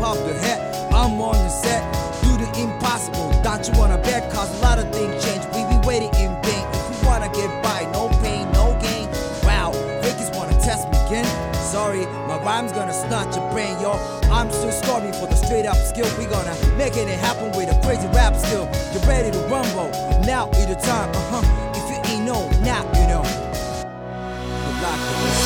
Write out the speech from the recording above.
pop your head. I'm on the set, do the impossible. Don't you wanna bet? Cause a lot of things change. We be waiting in vain. If we wanna get by, no pain, no gain. Wow, Vegas wanna test me again. Sorry, my rhyme's gonna snatch your brain, yo. I'm still storming for the straight up skill. We gonna make it happen with a crazy rap skill. You ready to rumble? Now is the time, If you ain't know, now you know. Good luck.